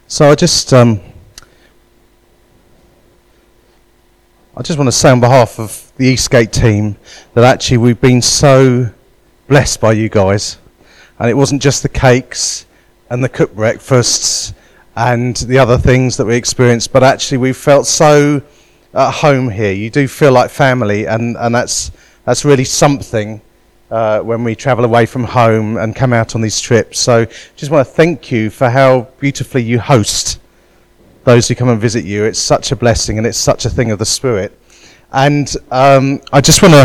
So I just want to say on behalf of the Eastgate team that actually we've been so blessed by you guys, and it wasn't just the cakes and the cooked breakfasts and the other things that we experienced, but actually we felt so at home here. You do feel like family, and that's really something when we travel away from home and come out on these trips. So just want to thank you for how beautifully you host those who come and visit you. It's such a blessing, and it's such a thing of the Spirit. And I just want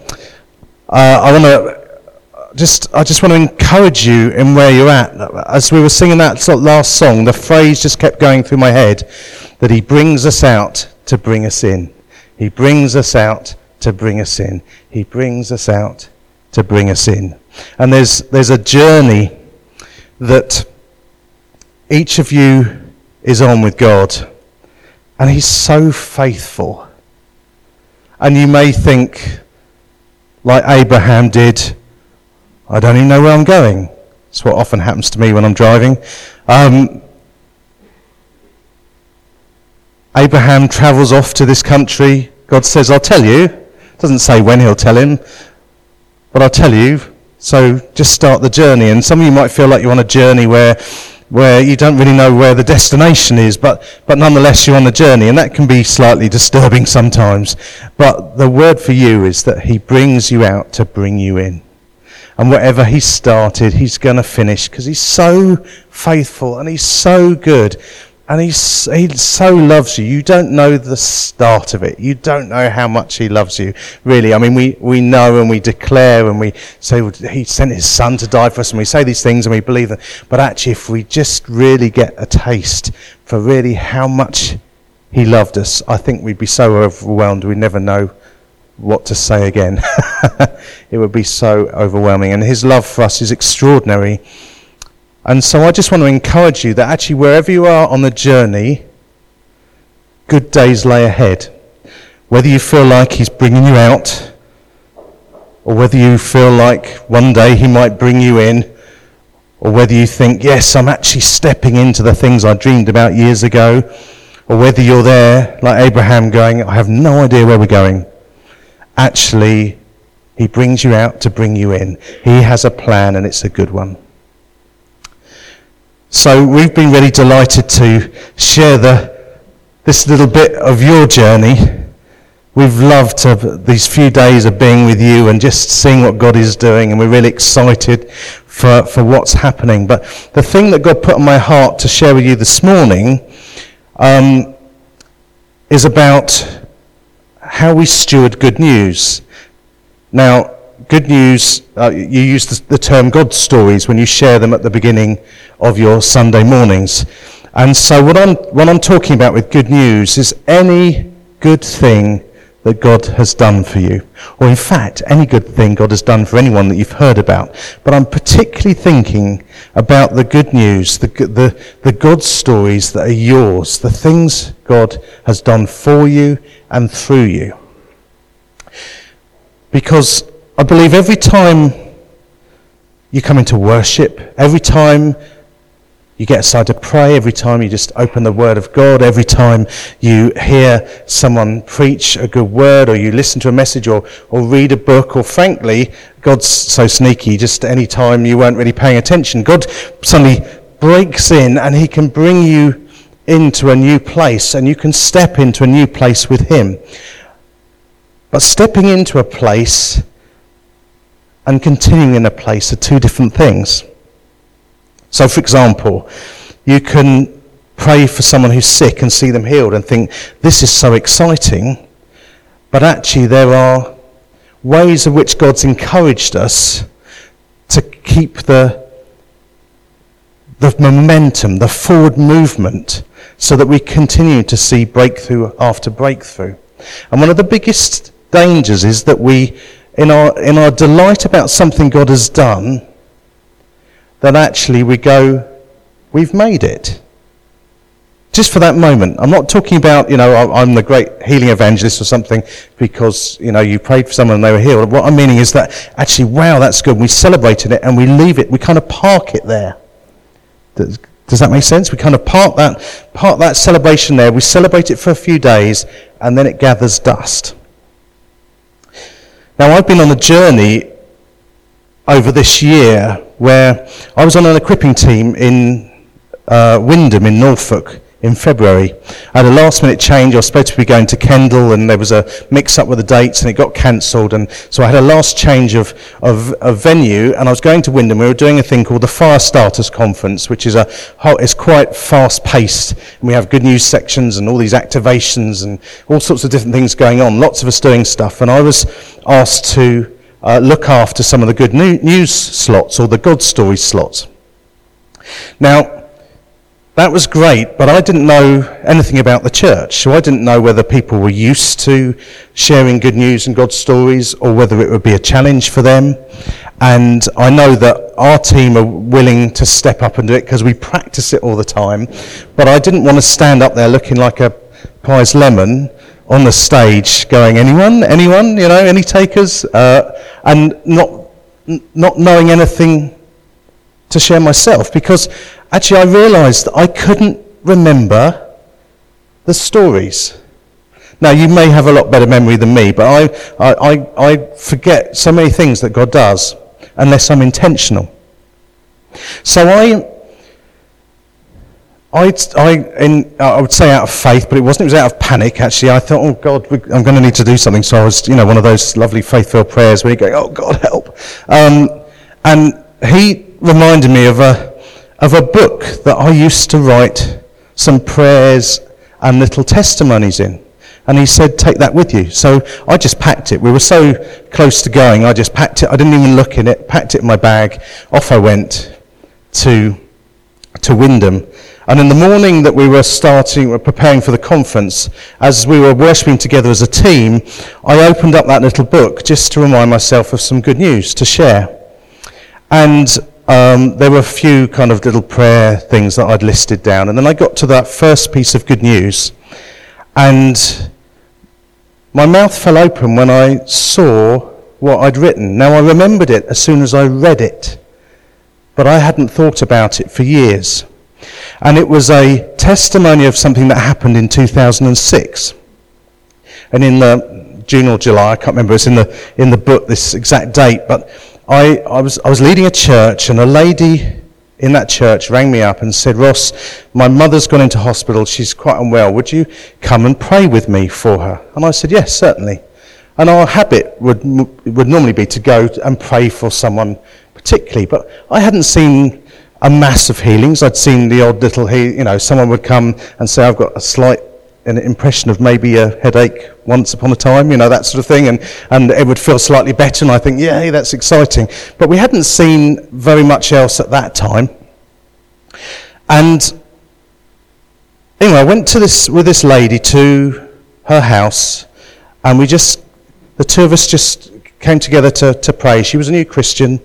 to encourage you in where you're at. As we were singing that sort of last song, the phrase just kept going through my head that He brings us out to bring us in. He brings us out to bring us in. He brings us out to bring us in. And there's a journey that each of you is on with God, and He's so faithful. And you may think, like Abraham did, I don't even know where I'm going. That's what often happens to me when I'm driving. Abraham travels off to this country. God says, I'll tell you. Doesn't say when He'll tell him, but I'll tell you. So just start the journey. And some of you might feel like you're on a journey where you don't really know where the destination is, but nonetheless you're on the journey, and that can be slightly disturbing sometimes. But the word for you is that He brings you out to bring you in. And whatever He started, He's going to finish, because He's so faithful and He's so good. And He so loves you. You don't know the start of it. You don't know how much He loves you, really. I mean, we know and we declare and we say, well, He sent His Son to die for us, and we say these things and we believe them. But actually, if we just really get a taste for really how much He loved us, I think we'd be so overwhelmed we'd never know what to say again. It would be so overwhelming. And His love for us is extraordinary. And so I just want to encourage you that actually wherever you are on the journey, good days lay ahead. Whether you feel like He's bringing you out, or whether you feel like one day He might bring you in, or whether you think, yes, I'm actually stepping into the things I dreamed about years ago, or whether you're there like Abraham going, I have no idea where we're going. Actually, He brings you out to bring you in. He has a plan, and it's a good one. So we've been really delighted to share this little bit of your journey. We've loved these few days of being with you and just seeing what God is doing, and we're really excited for what's happening. But the thing that God put on my heart to share with you this morning is about how we steward good news. Now, good news, you use the term God stories when you share them at the beginning of your Sunday mornings. And so what I'm talking about with good news is any good thing that God has done for you. Or in fact, any good thing God has done for anyone that you've heard about. But I'm particularly thinking about the good news, the God stories that are yours, the things God has done for you and through you. Because I believe every time you come into worship, every time you get aside to pray, every time you just open the Word of God, every time you hear someone preach a good word, or you listen to a message, or read a book, or frankly, God's so sneaky, just any time you weren't really paying attention, God suddenly breaks in and He can bring you into a new place, and you can step into a new place with Him. But stepping into a place and continuing in a place are two different things. So, for example, you can pray for someone who's sick and see them healed and think, this is so exciting, but actually there are ways in which God's encouraged us to keep the momentum, the forward movement, so that we continue to see breakthrough after breakthrough. And one of the biggest dangers is that we, in our delight about something God has done, that actually we go, we've made it. Just for that moment. I'm not talking about, I'm the great healing evangelist or something because, you prayed for someone and they were healed. What I'm meaning is that actually, wow, that's good. We celebrated it and we leave it. We kind of park it there. Does that make sense? We kind of park that celebration there. We celebrate it for a few days, and then it gathers dust. Now, I've been on a journey over this year where I was on an equipping team in Wymondham in Norfolk in February. I had a last-minute change. I was supposed to be going to Kendal, and there was a mix-up with the dates, and it got cancelled. And so I had a last change of venue, and I was going to Wymondham. We were doing a thing called the Fire Starters Conference, which is it's quite fast-paced. And we have good news sections and all these activations and all sorts of different things going on. Lots of us doing stuff, and I was asked to look after some of the good news slots, or the God Story slots. Now, that was great, but I didn't know anything about the church, so I didn't know whether people were used to sharing good news and God stories, or whether it would be a challenge for them. And I know that our team are willing to step up and do it because we practice it all the time, but I didn't want to stand up there looking like a prize lemon on the stage going, anyone, any takers? And not knowing anything to share myself, because actually I realised that I couldn't remember the stories. Now, you may have a lot better memory than me, but I forget so many things that God does unless I'm intentional. So I would say out of faith, but it wasn't. It was out of panic, actually. I thought, oh, God, I'm going to need to do something. So I was, one of those lovely faith-filled prayers where you go, oh, God, help. And he reminded me of a book that I used to write some prayers and little testimonies in. And he said, take that with you. So I just packed it. We were so close to going, I just packed it. I didn't even look in it, packed it in my bag. Off I went to Wymondham. And in the morning that we were preparing for the conference, as we were worshipping together as a team, I opened up that little book just to remind myself of some good news to share. And there were a few kind of little prayer things that I'd listed down. And then I got to that first piece of good news, and my mouth fell open when I saw what I'd written. Now, I remembered it as soon as I read it, but I hadn't thought about it for years. And it was a testimony of something that happened in 2006. And in the June or July, I can't remember, it's in the book, this exact date, but I was leading a church, and a lady in that church rang me up and said, Ross, my mother's gone into hospital, she's quite unwell, would you come and pray with me for her? And I said, yes, certainly. And our habit would normally be to go and pray for someone particularly, but I hadn't seen a mass of healings. I'd seen the odd little, someone would come and say, I've got a slight an impression of maybe a headache once upon a time, that sort of thing, and it would feel slightly better, and I think, yeah, that's exciting. But we hadn't seen very much else at that time. And anyway, I went with this lady to her house, and the two of us just came together to pray. She was a new Christian.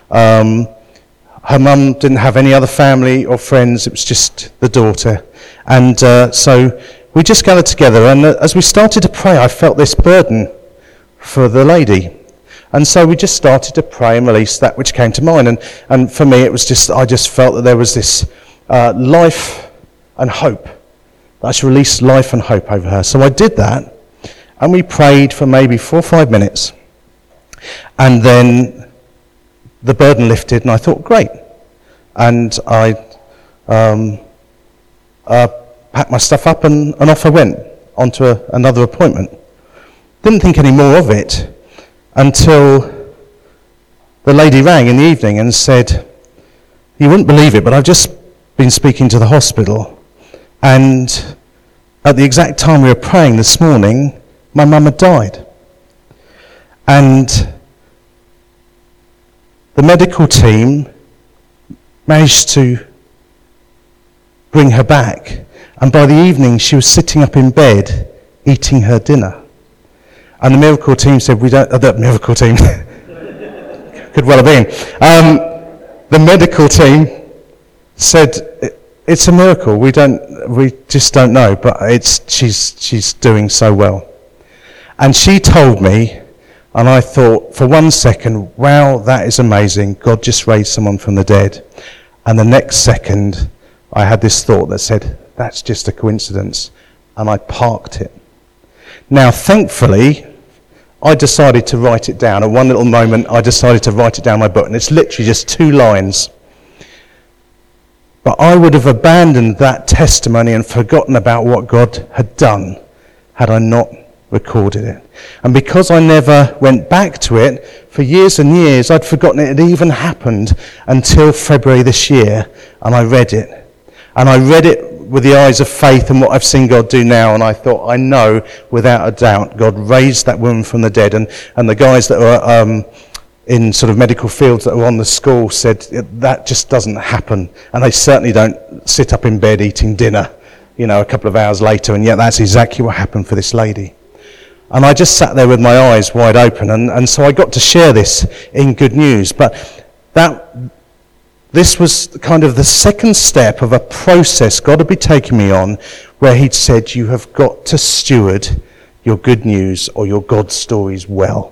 Her mum didn't have any other family or friends. It was just the daughter. And so we just gathered together, and as we started to pray, I felt this burden for the lady. And so we just started to pray and release that which came to mind. And for me, it was I just felt that there was this life and hope. That I should release life and hope over her. So I did that, and we prayed for maybe 4 or 5 minutes. And then the burden lifted, and I thought, great. And I packed my stuff up, and off I went onto another appointment. Didn't think any more of it until the lady rang in the evening and said, you wouldn't believe it, but I've just been speaking to the hospital, and at the exact time we were praying this morning, my mum had died. And the medical team managed to bring her back, and by the evening she was sitting up in bed eating her dinner. And the miracle team said, the miracle team, could well have been, the medical team said, it's a miracle, we just don't know, but she's doing so well. And she told me, and I thought for 1 second, wow, that is amazing, God just raised someone from the dead. And the next second, I had this thought that said, that's just a coincidence, and I parked it. Now, thankfully, I decided to write it down. At one little moment, I decided to write it down in my book, and it's literally just 2 lines. But I would have abandoned that testimony and forgotten about what God had done had I not recorded it. And because I never went back to it, for years and years, I'd forgotten it had even happened until February this year, and I read it. And I read it with the eyes of faith and what I've seen God do now, and I thought, I know without a doubt God raised that woman from the dead. And the guys that were in sort of medical fields that were on the school said, that just doesn't happen. And they certainly don't sit up in bed eating dinner, a couple of hours later, and yet that's exactly what happened for this lady. And I just sat there with my eyes wide open, and so I got to share this in Good News. But this was kind of the second step of a process God had been taking me on, where he'd said, you have got to steward your good news or your God stories well.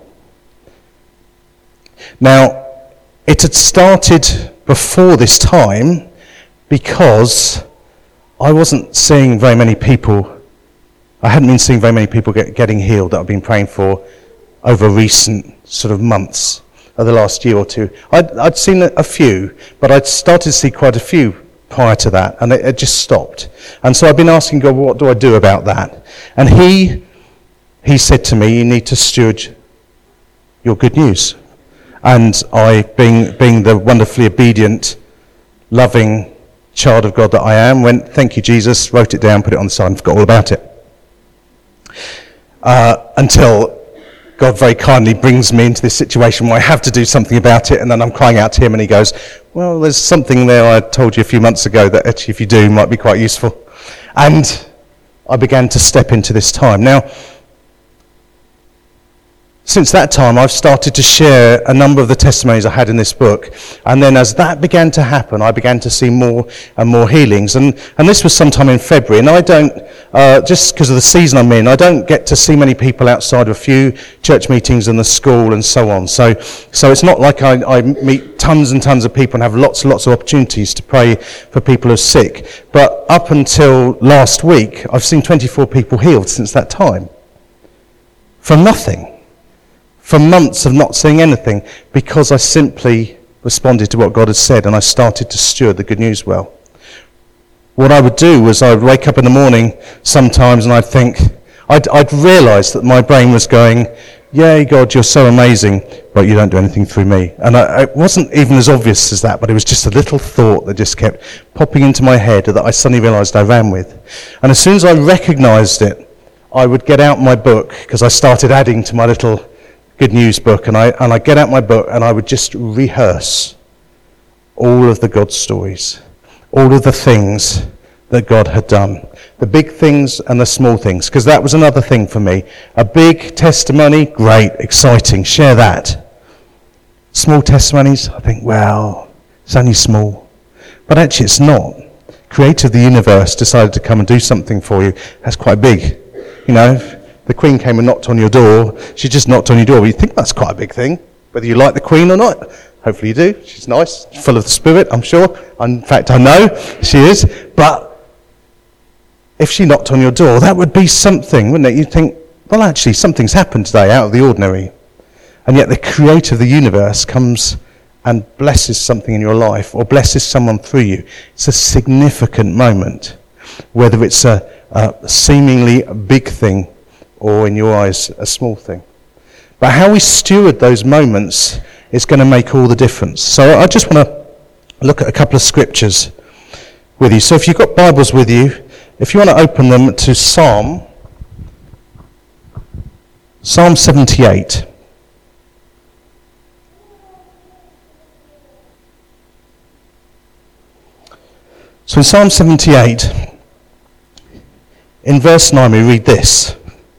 Now, it had started before this time because I wasn't seeing very many people. I hadn't been seeing very many people getting healed that I've been praying for over recent sort of months of the last year or two. I'd seen a few, but I'd started to see quite a few prior to that, and it just stopped. And so I've been asking God, what do I do about that? And he said to me, you need to steward your good news. And I, being the wonderfully obedient, loving child of God that I am, went, thank you, Jesus, wrote it down, put it on the side, and forgot all about it. Until God very kindly brings me into this situation where I have to do something about it, and then I'm crying out to him, and he goes, well, there's something there I told you a few months ago that actually, if you do, might be quite useful. And I began to step into this time. Now, since that time, I've started to share a number of the testimonies I had in this book. And then as that began to happen, I began to see more and more healings. And this was sometime in February. And I don't, just because of the season I'm in, I don't get to see many people outside of a few church meetings and the school and so on. So it's not like I meet tons and tons of people and have lots and lots of opportunities to pray for people who are sick. But up until last week, I've seen 24 people healed since that time. From nothing. For months of not seeing anything, because I simply responded to what God had said, and I started to steward the good news well. What I would do was I would wake up in the morning sometimes and I'd think, I'd realise that my brain was going, yay God, you're so amazing, but you don't do anything through me. And it wasn't even as obvious as that, but it was just a little thought that just kept popping into my head that I suddenly realised I ran with. And as soon as I recognised it, I would get out my book, because I started adding to my little good news book, and I get out my book and I would just rehearse all of the God stories, all of the things that God had done, the big things and the small things, because that was another thing for me. A big testimony, great, exciting, share that. Small testimonies, I think, well, it's only small. But actually it's not. Creator of the universe decided to come and do something for you. That's quite big. The Queen came and knocked on your door. She just knocked on your door. Well, you think that's quite a big thing, whether you like the Queen or not. Hopefully you do. She's nice, full of the Spirit, I'm sure. In fact, I know she is. But if she knocked on your door, that would be something, wouldn't it? You'd think, well, actually, something's happened today out of the ordinary. And yet the Creator of the universe comes and blesses something in your life, or blesses someone through you. It's a significant moment, whether it's a seemingly big thing or in your eyes a small thing. But how we steward those moments is going to make all the difference. So I just want to look at a couple of scriptures with you. So if you've got Bibles with you, if you want to open them to Psalm 78. So in Psalm 78, in verse 9 we read this.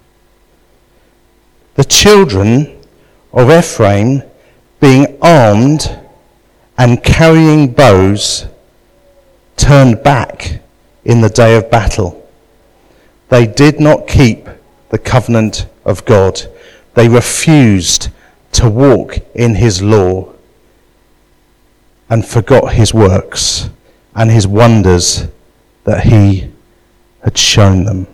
The children of Ephraim, being armed and carrying bows, turned back in the day of battle. They did not keep the covenant of God. They refused to walk in his law and forgot his works and his wonders that he had shown them.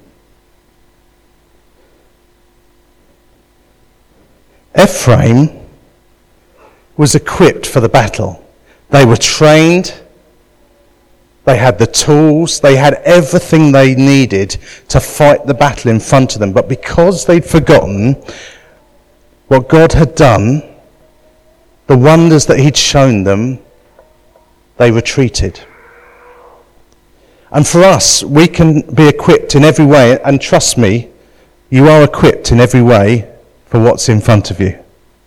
Ephraim was equipped for the battle. They were trained, they had the tools, they had everything they needed to fight the battle in front of them. But because they'd forgotten what God had done, the wonders that he'd shown them, they retreated. And for us, we can be equipped in every way, and trust me, you are equipped in every way for what's in front of you.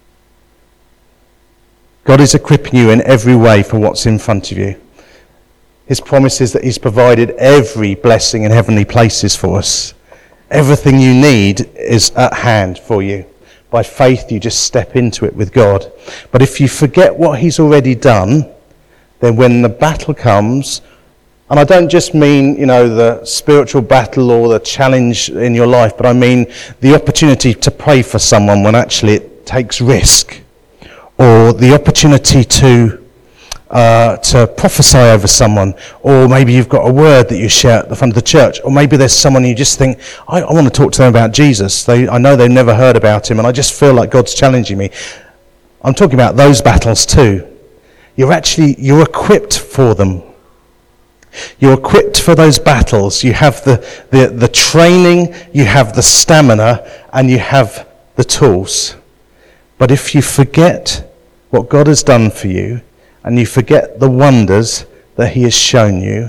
God is equipping you in every way for what's in front of you. His promise is that he's provided every blessing in heavenly places for us. Everything you need is at hand for you. By faith, you just step into it with God. But if you forget what he's already done, then when the battle comes, and I don't just mean, the spiritual battle or the challenge in your life, but I mean the opportunity to pray for someone when actually it takes risk, or the opportunity to prophesy over someone, or maybe you've got a word that you share at the front of the church, or maybe there's someone you just think, I want to talk to them about Jesus. I know they've never heard about him, and I just feel like God's challenging me. I'm talking about those battles too. You're equipped for them. You're equipped for those battles. You have the training, you have the stamina, and you have the tools. But if you forget what God has done for you, and you forget the wonders that he has shown you,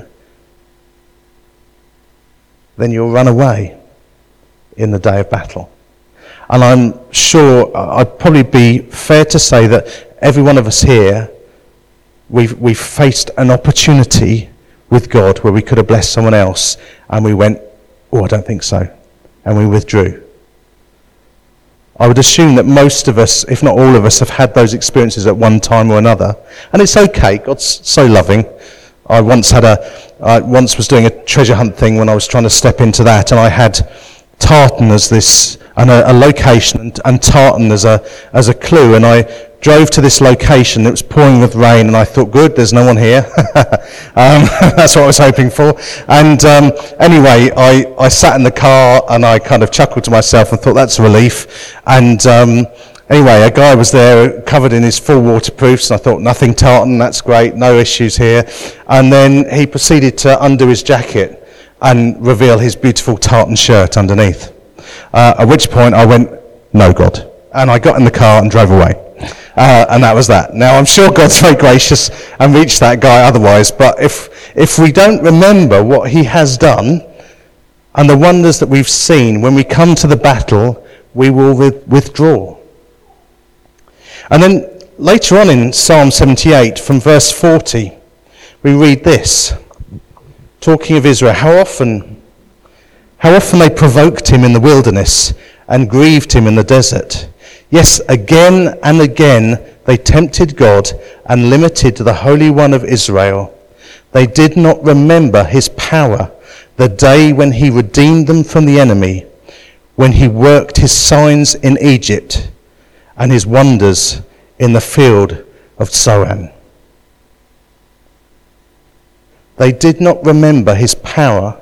then you'll run away in the day of battle. And I'm sure I'd probably be fair to say that every one of us here, we've faced an opportunity with God where we could have blessed someone else, and we went, I don't think so, and we withdrew. I would assume that most of us, if not all of us, have had those experiences at one time or another. And it's okay, God's so loving. I once was doing a treasure hunt thing when I was trying to step into that, and I had Tartan as this, and a location, and Tartan as a clue, and I drove to this location. It was pouring with rain, and I thought, good, there's no one here. That's what I was hoping for. And anyway, I sat in the car, and I kind of chuckled to myself and thought, that's a relief. And anyway, a guy was there covered in his full waterproofs, and I thought, nothing Tartan, that's great, no issues here. And then he proceeded to undo his jacket and reveal his beautiful tartan shirt underneath. At which point I went, no, God. And I got in the car and drove away. And that was that. Now, I'm sure God's very gracious and reached that guy otherwise, but if we don't remember what he has done and the wonders that we've seen, when we come to the battle, we will withdraw. And then later on in Psalm 78, from verse 40, we read this, talking of Israel, how often they provoked him in the wilderness and grieved him in the desert. Yes, again and again they tempted God and limited the Holy One of Israel. They did not remember his power, the day when he redeemed them from the enemy, when he worked his signs in Egypt and his wonders in the field of Zoan. They did not remember his power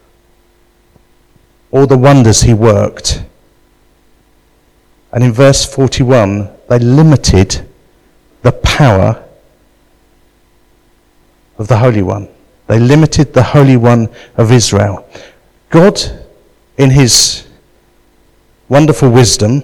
or the wonders he worked. And in verse 41, they limited the power of the Holy One. They limited the Holy One of Israel. God, in his wonderful wisdom,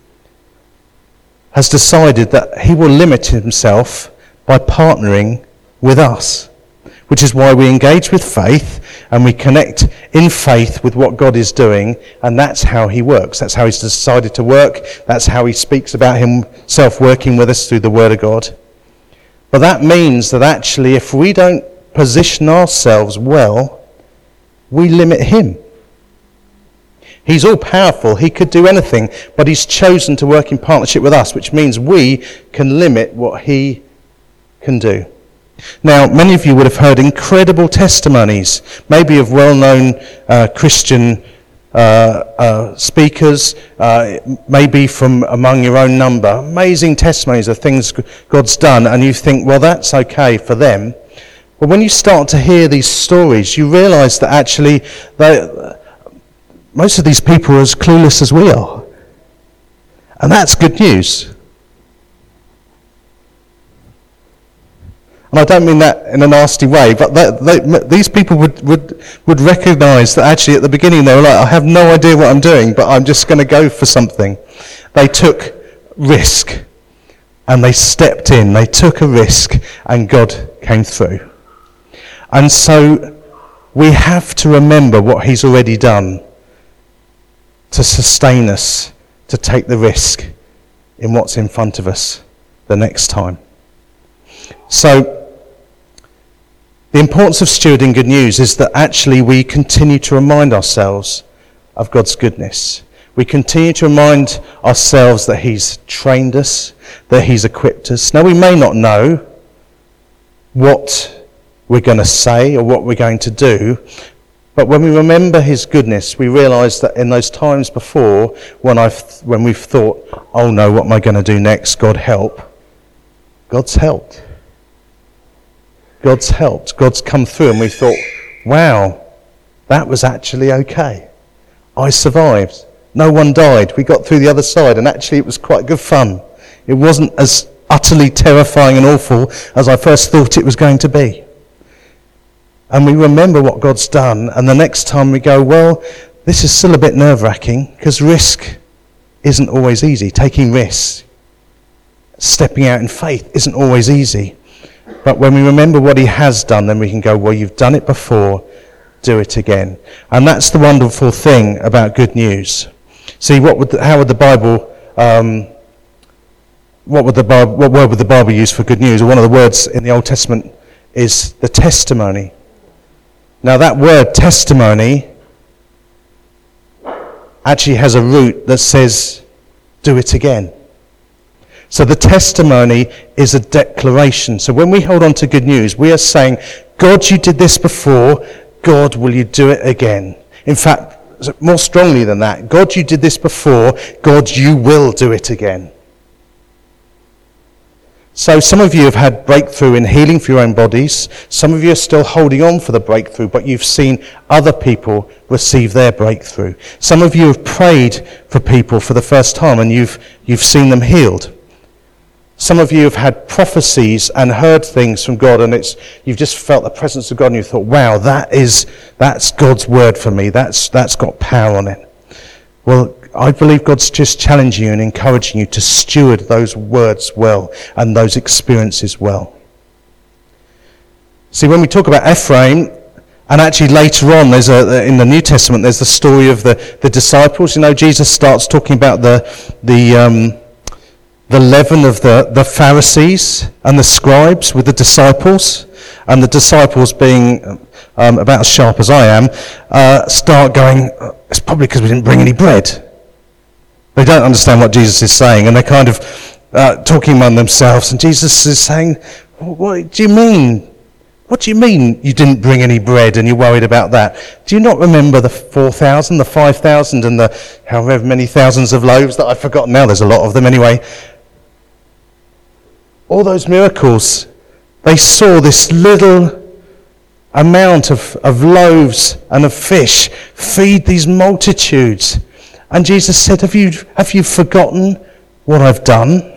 has decided that he will limit himself by partnering with us, which is why we engage with faith and we connect in faith with what God is doing, and that's how he works. That's how he's decided to work. That's how he speaks about himself working with us through the Word of God. But that means that actually if we don't position ourselves well, we limit him. He's all powerful. He could do anything, but he's chosen to work in partnership with us, which means we can limit what he can do. Now, many of you would have heard incredible testimonies, maybe of well-known Christian speakers, maybe from among your own number. Amazing testimonies of things God's done, and you think, well, that's okay for them. But when you start to hear these stories, you realise that actually most of these people are as clueless as we are. And that's good news. And I don't mean that in a nasty way, but these people would recognise that actually at the beginning they were like, I have no idea what I'm doing, but I'm just going to go for something. They took risk, and they stepped in. They took a risk, and God came through. And so we have to remember what he's already done to sustain us, to take the risk in what's in front of us the next time. So the importance of stewarding good news is that actually we continue to remind ourselves of God's goodness. We continue to remind ourselves that he's trained us, that he's equipped us. Now, we may not know what we're going to say or what we're going to do, but when we remember his goodness, we realise that in those times before, when we've thought, oh no, what am I going to do next? God help. God's helped. God's helped. God's come through, and we thought, wow, that was actually okay. I survived. No one died. We got through the other side, and actually it was quite good fun. It wasn't as utterly terrifying and awful as I first thought it was going to be. And we remember what God's done, and the next time we go, well, this is still a bit nerve-wracking, because risk isn't always easy. Taking risks, stepping out in faith isn't always easy. But when we remember what he has done, then we can go, well, you've done it before, do it again. And that's the wonderful thing about good news. See, what word would the Bible use for good news? One of the words in the Old Testament is the testimony. Now that word testimony actually has a root that says, do it again. So the testimony is a declaration. So when we hold on to good news, we are saying, God, you did this before. God, will you do it again? In fact, more strongly than that, God, you did this before. God, you will do it again. So some of you have had breakthrough in healing for your own bodies. Some of you are still holding on for the breakthrough, but you've seen other people receive their breakthrough. Some of you have prayed for people for the first time, and you've seen them healed. Some of you have had prophecies and heard things from God, and you've just felt the presence of God, and you thought, wow, that's God's word for me. That's got power on it. Well, I believe God's just challenging you and encouraging you to steward those words well and those experiences well. See, when we talk about Ephraim, and actually later on, in the New Testament, there's the story of the disciples. You know, Jesus starts talking about the leaven of the Pharisees and the scribes with the disciples, and the disciples being about as sharp as I am, start going, it's probably because we didn't bring any bread. They don't understand what Jesus is saying, and they're kind of talking among themselves, and Jesus is saying, what do you mean? What do you mean you didn't bring any bread and you're worried about that? Do you not remember the 4,000, the 5,000, and the however many thousands of loaves that I've forgotten now? There's a lot of them anyway. All those miracles, they saw this little amount of loaves and of fish feed these multitudes. And Jesus said, have you forgotten what I've done?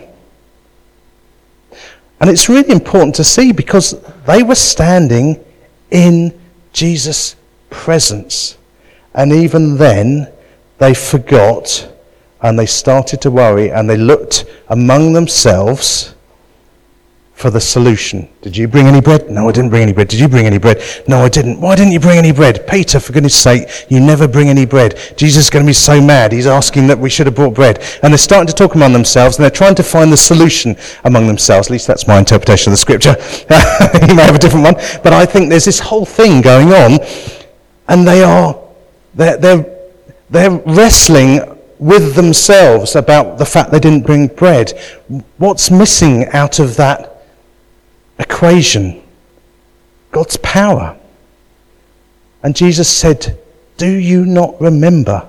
And it's really important to see, because they were standing in Jesus' presence. And even then, they forgot, and they started to worry, and they looked among themselves for the solution. Did you bring any bread? No, I didn't bring any bread. Did you bring any bread? No, I didn't. Why didn't you bring any bread? Peter, for goodness sake, you never bring any bread. Jesus is going to be so mad. He's asking that we should have brought bread. And they're starting to talk among themselves, and they're trying to find the solution among themselves. At least that's my interpretation of the scripture. You may have a different one. But I think there's this whole thing going on, and they're wrestling with themselves about the fact they didn't bring bread. What's missing out of that equation? God's power. And Jesus said, do you not remember?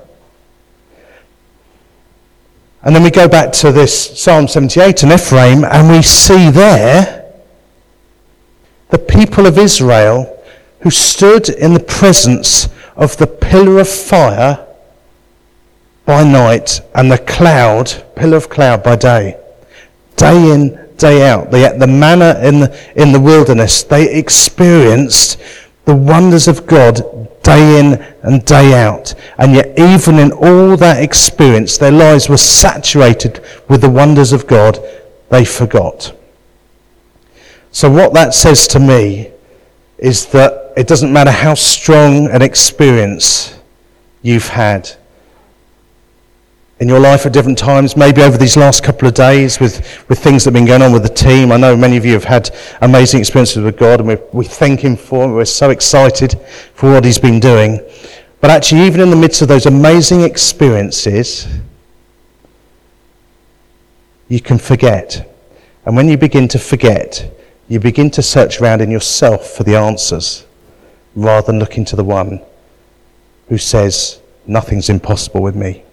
And then we go back to this Psalm 78 and Ephraim, and we see there the people of Israel who stood in the presence of the pillar of fire by night and the pillar of cloud by day. Day in, day out. The manna in the wilderness, they experienced the wonders of God day in and day out. And yet even in all that experience, their lives were saturated with the wonders of God. They forgot. So what that says to me is that it doesn't matter how strong an experience you've had in your life at different times, maybe over these last couple of days with things that have been going on with the team. I know many of you have had amazing experiences with God, and we thank him for him. We're so excited for what he's been doing. But actually, even in the midst of those amazing experiences, you can forget. And when you begin to forget, you begin to search around in yourself for the answers, rather than looking to the one who says, nothing's impossible with me.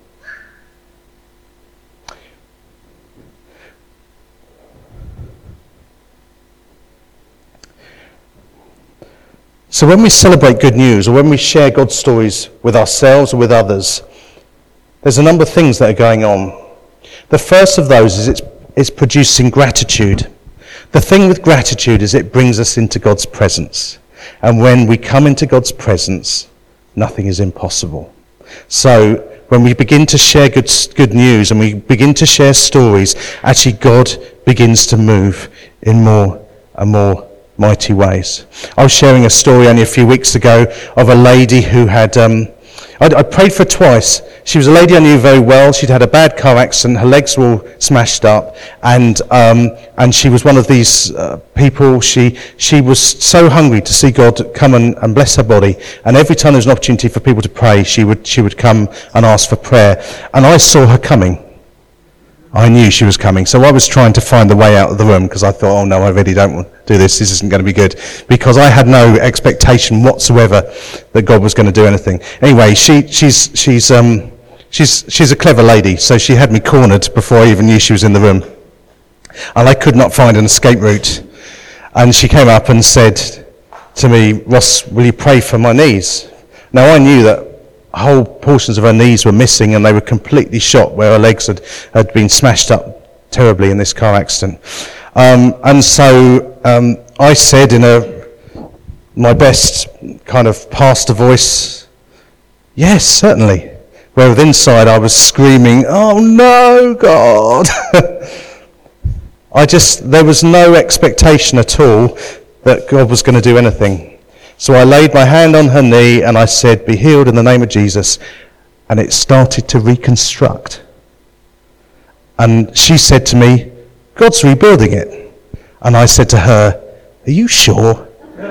So when we celebrate good news, or when we share God's stories with ourselves or with others, there's a number of things that are going on. The first of those is it's producing gratitude. The thing with gratitude is it brings us into God's presence. And when we come into God's presence, nothing is impossible. So when we begin to share good news and we begin to share stories, actually God begins to move in more and more mighty ways. I was sharing a story only a few weeks ago of a lady who had, I prayed for her twice. She was a lady I knew very well. She'd had a bad car accident. Her legs were all smashed up. And she was one of these people. She was so hungry to see God come and bless her body. And every time there was an opportunity for people to pray, she would come and ask for prayer. And I saw her coming. I knew she was coming. So I was trying to find the way out of the room because I thought, oh no, I really don't want to do this. This isn't going to be good. Because I had no expectation whatsoever that God was going to do anything. Anyway, she's a clever lady. So she had me cornered before I even knew she was in the room. And I could not find an escape route. And she came up and said to me, Ross, will you pray for my knees? Now I knew that whole portions of her knees were missing and they were completely shot where her legs had been smashed up terribly in this car accident. And so I said in my best kind of pastor voice, yes, certainly. Whereas inside I was screaming, oh no, God. There was no expectation at all that God was going to do anything. So I laid my hand on her knee and I said, be healed in the name of Jesus. And it started to reconstruct. And she said to me, God's rebuilding it. And I said to her, are you sure?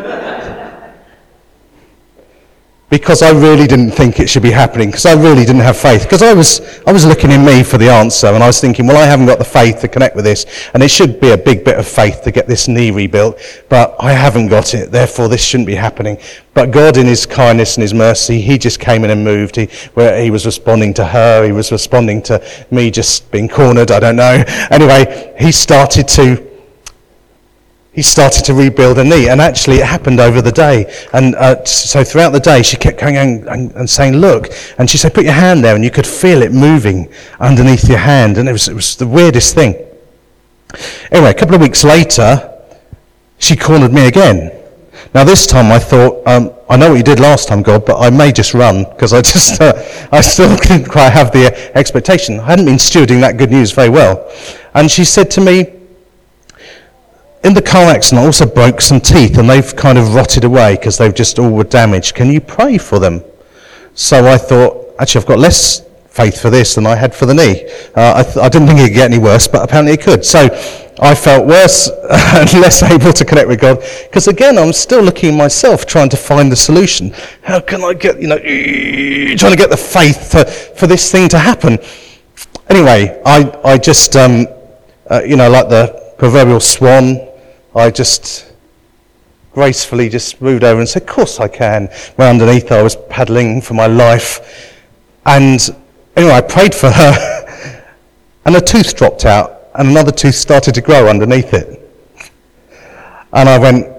Because I really didn't think it should be happening, because I really didn't have faith. Because I was looking in me for the answer, and I was thinking, well, I haven't got the faith to connect with this, and it should be a big bit of faith to get this knee rebuilt, but I haven't got it, therefore this shouldn't be happening. But God, in his kindness and his mercy, he just came in and moved. He was responding to her, he was responding to me just being cornered, I don't know. Anyway, he started to rebuild a knee, and actually it happened over the day. And so throughout the day, she kept going and saying, look. And she said, put your hand there, and you could feel it moving underneath your hand. And it was the weirdest thing. Anyway, a couple of weeks later, she cornered me again. Now this time I thought, I know what you did last time, God, but I may just run, because I still didn't quite have the expectation. I hadn't been stewarding that good news very well. And she said to me, in the car accident, I also broke some teeth, and they've kind of rotted away because they've just all were damaged. Can you pray for them? So I thought, actually, I've got less faith for this than I had for the knee. I didn't think it could get any worse, but apparently it could. So I felt worse and less able to connect with God, because again, I'm still looking at myself, trying to find the solution. How can I get, trying to get the faith for this thing to happen? Anyway, I just, like the proverbial swan, I just gracefully just moved over and said, of course I can. Where underneath I was paddling for my life. And anyway, I prayed for her, and a tooth dropped out, and another tooth started to grow underneath it. And I went,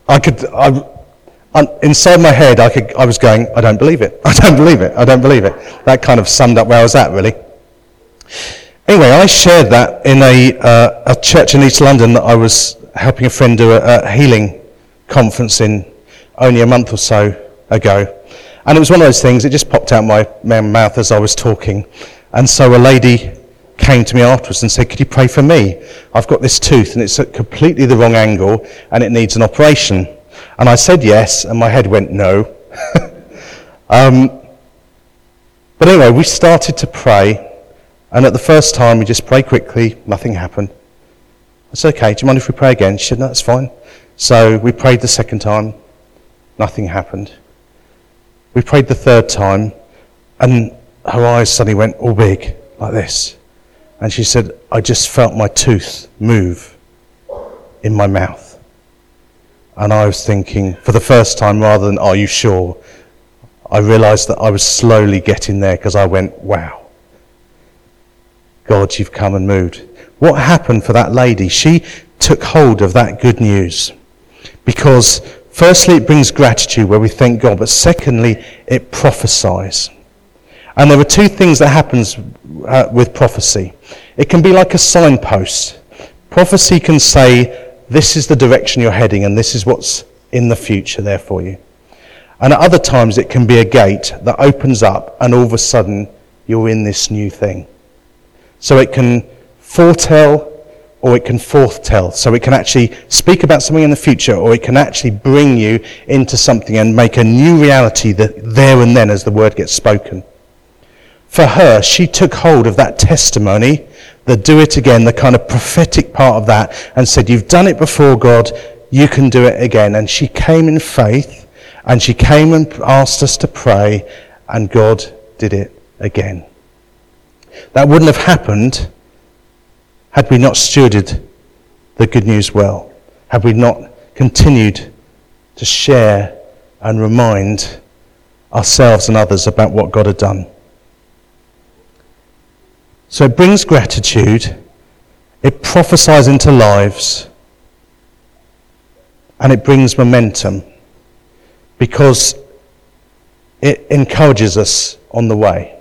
inside my head, I was going, I don't believe it. I don't believe it. I don't believe it. That kind of summed up where I was at, really. Anyway, I shared that in a church in East London that I was helping a friend do a healing conference in only a month or so ago. And it was one of those things, it just popped out my mouth as I was talking. And so a lady came to me afterwards and said, could you pray for me? I've got this tooth and it's at completely the wrong angle and it needs an operation. And I said yes, and my head went no. But anyway, we started to pray, and at the first time we just prayed quickly, nothing happened. I said, okay, do you mind if we pray again? She said, no, that's fine. So we prayed the second time, nothing happened. We prayed the third time, and her eyes suddenly went all big, like this. And she said, I just felt my tooth move in my mouth. And I was thinking, for the first time, rather than, are you sure? I realised that I was slowly getting there because I went, wow. God, you've come and moved. What happened for that lady? She took hold of that good news. Because firstly, it brings gratitude where we thank God, but secondly, it prophesies. And there are two things that happens with prophecy. It can be like a signpost. Prophecy can say, this is the direction you're heading and this is what's in the future there for you. And at other times it can be a gate that opens up and all of a sudden you're in this new thing. So it can foretell or it can forthtell. So it can actually speak about something in the future, or it can actually bring you into something and make a new reality that there and then as the word gets spoken. For her, she took hold of that testimony, the do it again, the kind of prophetic part of that, and said, you've done it before, God, you can do it again. And she came in faith, and she came and asked us to pray, and God did it again. That wouldn't have happened had we not stewarded the good news well, had we not continued to share and remind ourselves and others about what God had done. So it brings gratitude, it prophesies into lives, and it brings momentum because it encourages us on the way.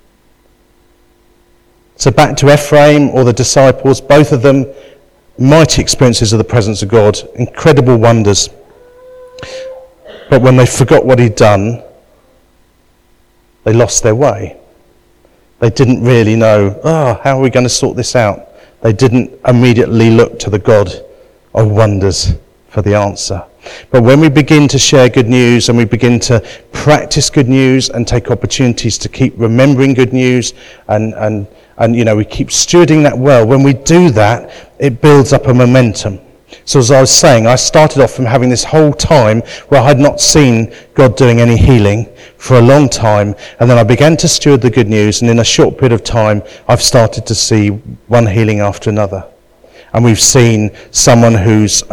So back to Ephraim or the disciples, both of them mighty experiences of the presence of God, incredible wonders. But when they forgot what he'd done, they lost their way. They didn't really know, how are we going to sort this out? They didn't immediately look to the God of wonders for the answer. But when we begin to share good news and we begin to practice good news and take opportunities to keep remembering good news and we keep stewarding that well, when we do that, it builds up a momentum. So as I was saying, I started off from having this whole time where I had not seen God doing any healing for a long time, and then I began to steward the good news, and in a short period of time, I've started to see one healing after another. And we've seen someone whose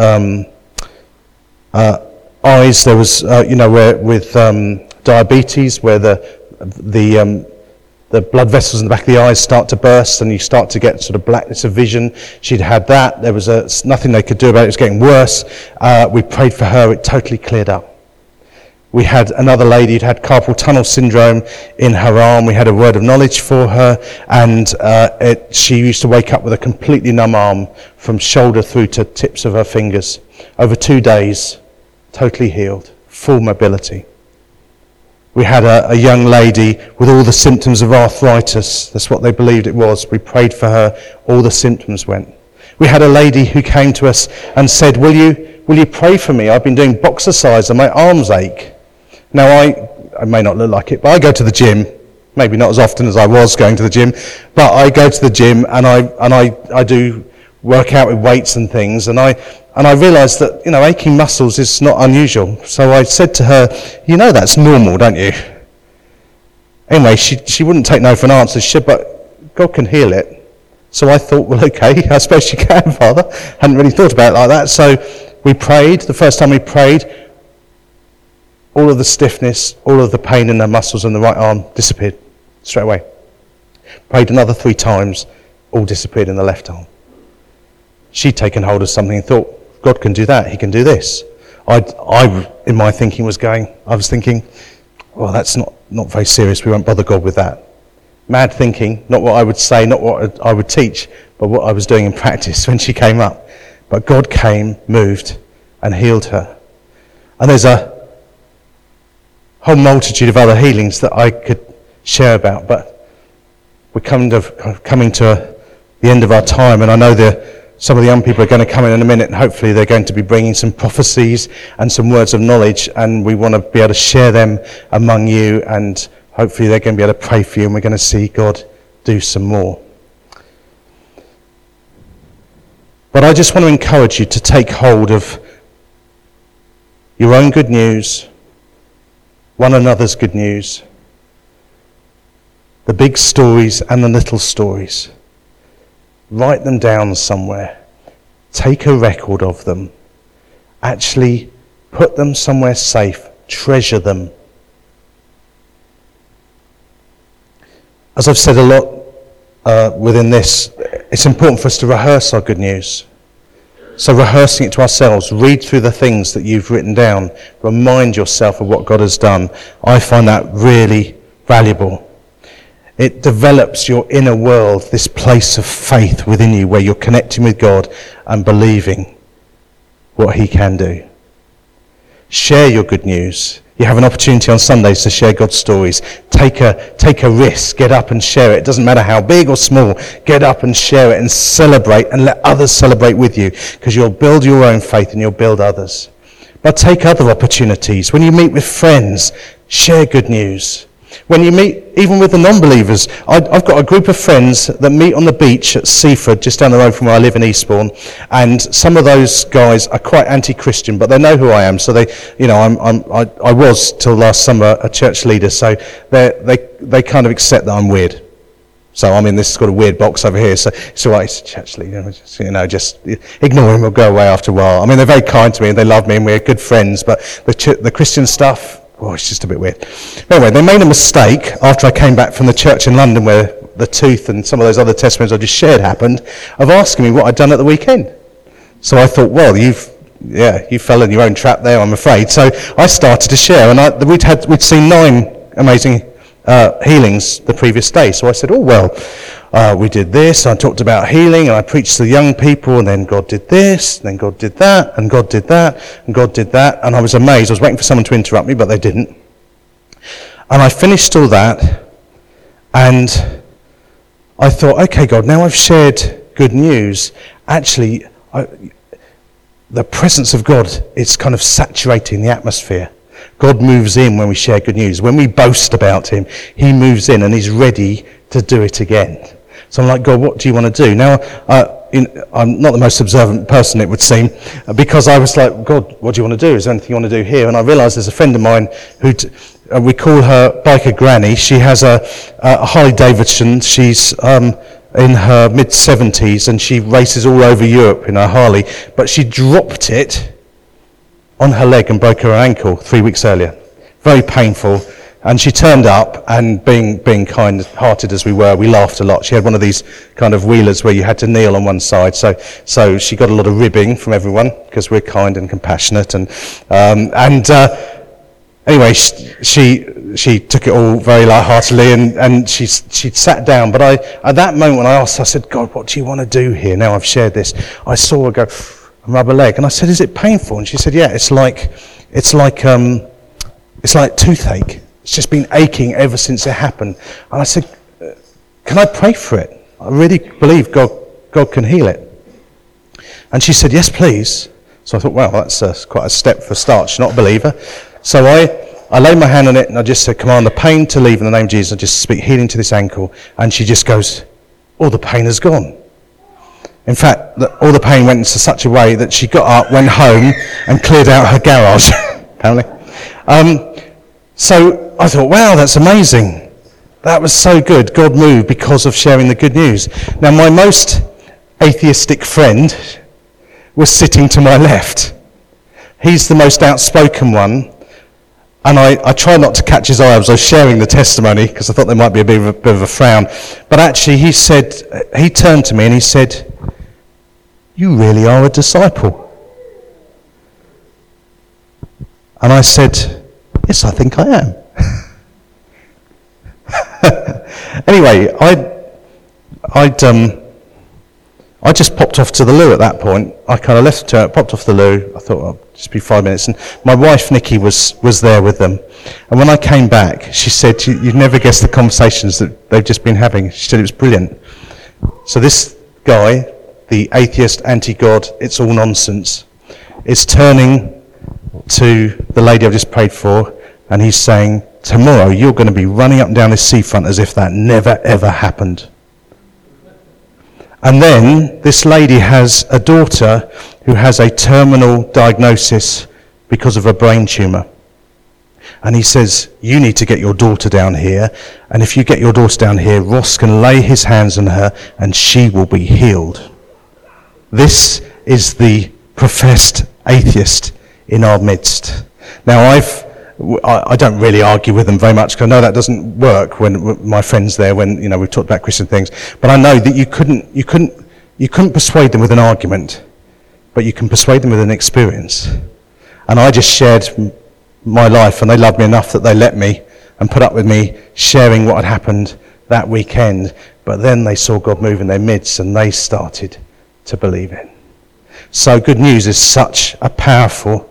eyes, there was, where with diabetes, where the blood vessels in the back of the eyes start to burst and you start to get sort of blackness of vision. She'd had that. There was nothing they could do about it. It was getting worse. We prayed for her. It totally cleared up. We had another lady who'd had carpal tunnel syndrome in her arm. We had a word of knowledge for her, and she used to wake up with a completely numb arm from shoulder through to tips of her fingers. Over 2 days, totally healed, full mobility. We had a young lady with all the symptoms of arthritis. That's what they believed it was. We prayed for her. All the symptoms went. We had a lady who came to us and said, will you pray for me? I've been doing boxercise and my arms ache. Now, I may not look like it, but I go to the gym. Maybe not as often as I was going to the gym, but I go to the gym and I do work out with weights and things, and I realised that, aching muscles is not unusual. So I said to her, that's normal, don't you? Anyway, she wouldn't take no for an answer. She said, but God can heal it. So I thought, well, okay, I suppose you can, Father. Hadn't really thought about it like that. So we prayed. The first time we prayed, all of the stiffness, all of the pain in her muscles in the right arm disappeared straight away. Prayed another 3 times, all disappeared in the left arm. She'd taken hold of something and thought, God can do that, he can do this. in my thinking I was thinking, well, that's not very serious. We won't bother God with that. Mad thinking, not what I would say, not what I would teach, but what I was doing in practice when she came up. But God came, moved, and healed her. And there's a whole multitude of other healings that I could share about, but we're coming to the end of our time, and I know some of the young people are going to come in a minute, and hopefully they're going to be bringing some prophecies and some words of knowledge, and we want to be able to share them among you, and hopefully they're going to be able to pray for you, and we're going to see God do some more. But I just want to encourage you to take hold of your own good news, one another's good news, the big stories and the little stories. Write them down somewhere. Take a record of them. Actually put them somewhere safe. Treasure them. As I've said a lot within this, it's important for us to rehearse our good news. So rehearsing it to ourselves, read through the things that you've written down, remind yourself of what God has done. I find that really valuable. It develops your inner world, this place of faith within you where you're connecting with God and believing what he can do. Share your good news. You have an opportunity on Sundays to share God's stories. Take a risk. Get up and share it. It doesn't matter how big or small. Get up and share it and celebrate and let others celebrate with you, because you'll build your own faith and you'll build others. But take other opportunities. When you meet with friends, share good news. When you meet, even with the non-believers, I've got a group of friends that meet on the beach at Seaford, just down the road from where I live in Eastbourne, and some of those guys are quite anti-Christian, but they know who I am, so they, I was till last summer a church leader, so they kind of accept that I'm weird. So I'm in this sort of weird box over here, so it's all right, it's a church leader, just ignore him or go away after a while. I mean, they're very kind to me and they love me and we're good friends, but the Christian stuff, it's just a bit weird. Anyway, they made a mistake after I came back from the church in London where the tooth and some of those other testimonies I just shared happened, of asking me what I'd done at the weekend. So I thought, well, you fell in your own trap there, I'm afraid. So I started to share, and we'd seen 9 amazing healings the previous day. So I said, we did this, I talked about healing, and I preached to the young people, and then God did this, and then God did that, and God did that, and God did that, and I was amazed. I was waiting for someone to interrupt me, but they didn't. And I finished all that, and I thought, okay, God, now I've shared good news. Actually, the presence of God is kind of saturating the atmosphere. God moves in when we share good news. When we boast about him, he moves in and he's ready to do it again. So I'm like, God, what do you want to do? Now, I'm not the most observant person, it would seem, because I was like, God, what do you want to do? Is there anything you want to do here? And I realised there's a friend of mine who we call her Biker Granny. She has a Harley Davidson. She's in her mid-70s and she races all over Europe in her Harley. But she dropped it on her leg and broke her ankle 3 weeks earlier. Very painful. And she turned up, and being kind-hearted as we were, we laughed a lot. She had one of these kind of wheelers where you had to kneel on one side. So she got a lot of ribbing from everyone because we're kind and compassionate. Anyway, she took it all very lightheartedly, and she sat down. But at that moment when I asked her, I said, God, what do you want to do here? Now I've shared this. I saw her go and rub her leg, and I said, is it painful? And she said, yeah, it's like toothache. It's just been aching ever since it happened. And I said, can I pray for it? I really believe God can heal it. And she said, yes, please. So I thought, well, that's quite a step for a start. She's not a believer. So I laid my hand on it and I just said, command the pain to leave in the name of Jesus. I just speak healing to this ankle. And she just goes, all the pain has gone. In fact, all the pain went into such a way that she got up, went home and cleared out her garage, apparently. So I thought, wow, that's amazing. That was so good. God moved because of sharing the good news. Now, my most atheistic friend was sitting to my left. He's the most outspoken one. And I tried not to catch his eye as I was sharing the testimony because I thought there might be a bit of a frown. But actually, he turned to me and he said, you really are a disciple. And I said, yes, I think I am. Anyway, I just popped off to the loo at that point. I kind of left the church, popped off the loo. I thought, I'll just be 5 minutes. And my wife, Nikki, was there with them. And when I came back, she said, you'd never guess the conversations that they've just been having. She said it was brilliant. So this guy, the atheist, anti-God, it's all nonsense, is turning to the lady I've just prayed for, and he's saying, tomorrow you're going to be running up and down this seafront as if that never ever happened. And then this lady has a daughter who has a terminal diagnosis because of a brain tumour. And he says, you need to get your daughter down here, and if you get your daughter down here, Ross can lay his hands on her and she will be healed. This is the professed atheist in our midst. Now I don't really argue with them very much, because I know that doesn't work when my friends there, when we've talked about Christian things. But I know that you couldn't persuade them with an argument, but you can persuade them with an experience. And I just shared my life, and they loved me enough that they let me and put up with me sharing what had happened that weekend. But then they saw God move in their midst, and they started to believe it. So good news is such a powerful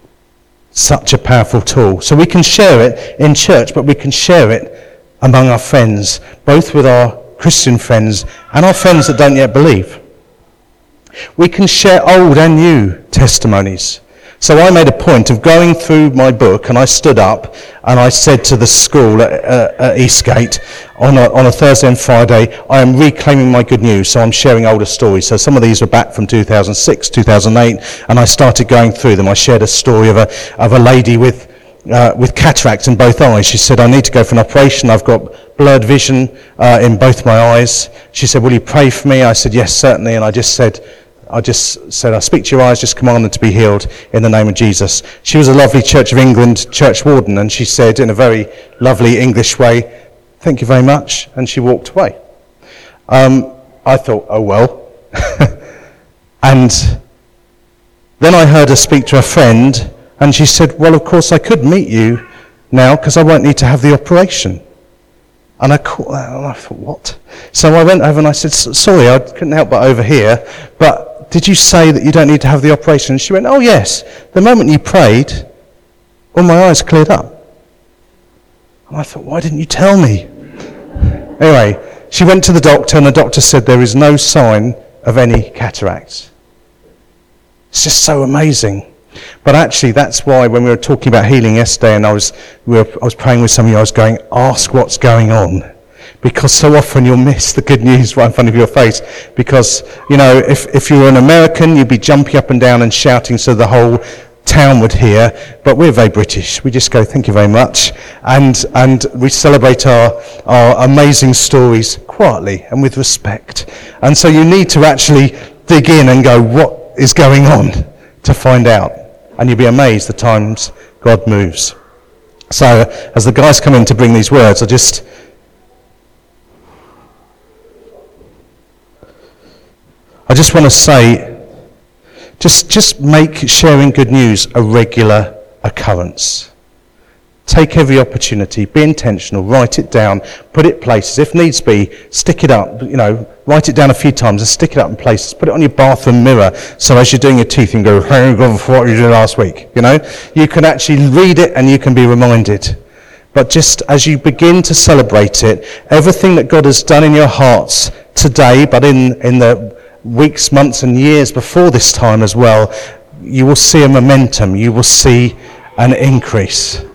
tool. So we can share it in church, but we can share it among our friends, both with our Christian friends and our friends that don't yet believe. We can share old and new testimonies. So I made a point of going through my book, and I stood up and I said to the school at Eastgate on a Thursday and Friday, I am reclaiming my good news, so I'm sharing older stories. So some of these are back from 2006, 2008, and I started going through them. I shared a story of a lady with cataracts in both eyes. She said, I need to go for an operation. I've got blurred vision in both my eyes. She said, will you pray for me? I said, yes, certainly. And I just said, I speak to your eyes, just command them to be healed in the name of Jesus. She was a lovely Church of England church warden, and she said in a very lovely English way, thank you very much, and she walked away. I thought, oh well. And then I heard her speak to a friend, and she said, well, of course I could meet you now, because I won't need to have the operation. And I caught that, and I thought, what? So I went over and I said, sorry, I couldn't help but overhear, but did you say that you don't need to have the operation? And she went, oh yes, the moment you prayed, all my eyes cleared up. And I thought, why didn't you tell me? Anyway, she went to the doctor, and the doctor said there is no sign of any cataracts. It's just so amazing. But actually, that's why when we were talking about healing yesterday, and I was praying with some of you, I was going, ask what's going on. Because so often you'll miss the good news right in front of your face. Because, if you were an American, you'd be jumping up and down and shouting so the whole town would hear. But we're very British. We just go, thank you very much. And we celebrate our amazing stories quietly and with respect. And so you need to actually dig in and go, what is going on, to find out. And you'll be amazed the times God moves. So as the guys come in to bring these words, I just want to say, just make sharing good news a regular occurrence. Take every opportunity, be intentional, write it down, put it places. If needs be, stick it up, write it down a few times and stick it up in places. Put it on your bathroom mirror, so as you're doing your teeth, you can go, hey, God, for what you did last week. You can actually read it and you can be reminded. But just as you begin to celebrate it, everything that God has done in your hearts today, but in the weeks, months and years before this time as well, you will see a momentum, you will see an increase.